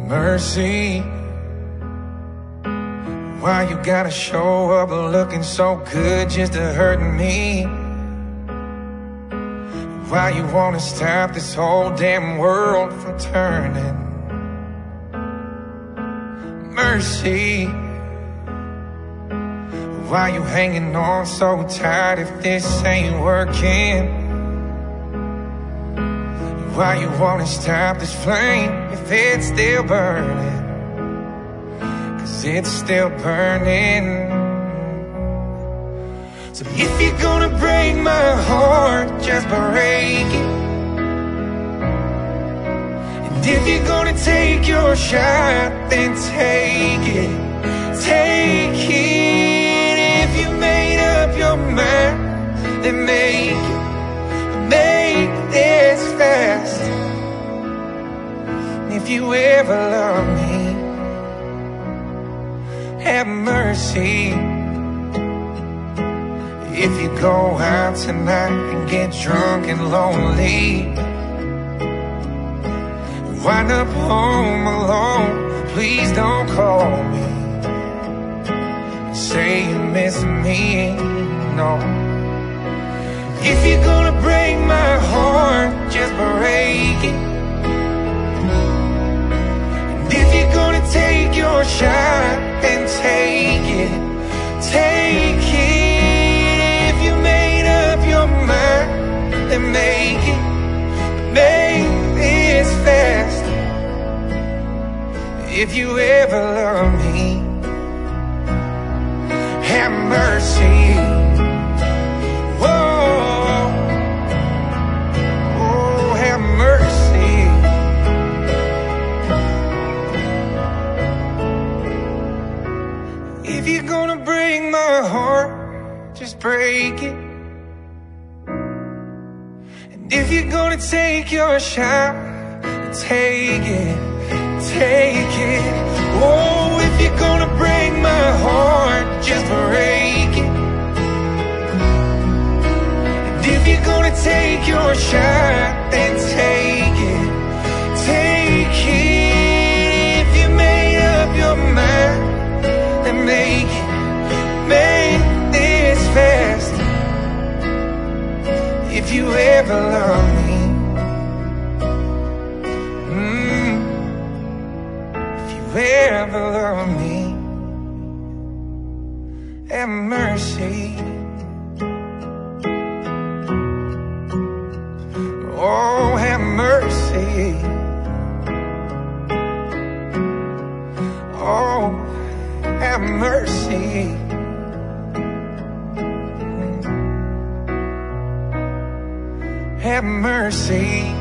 mercy. Why you gotta show up looking so good just to hurt me? Why you wanna stop this whole damn world from turning? Mercy. Why you hanging on so tight if this ain't working? Why you wanna stop this flame if it's still burning? 'Cause it's still burning. So if you're gonna break my heart, just break it. And if you're gonna take your shot, then take it. Take it. If you made up your mind, then make it. Make this fast. If you ever love me, have mercy. If you go out tonight and get drunk and lonely, wind up home alone, please don't call me. Say you miss me, no. If you're gonna break my heart, just break it. And if you're gonna take your shot, then take it. Take it. If you made up your mind, then make it. Make this fast. If you ever love me, have mercy. If you're gonna break my heart, just break it. And if you're gonna take your shot, take it, take it. Oh, if you're gonna break my heart, just break it. And if you're gonna take your shot, then take it, take it. If you made up your mind, and make this fast. If you ever love me, if you ever love me, have mercy. Oh, have mercy. Oh, have mercy. Have mercy.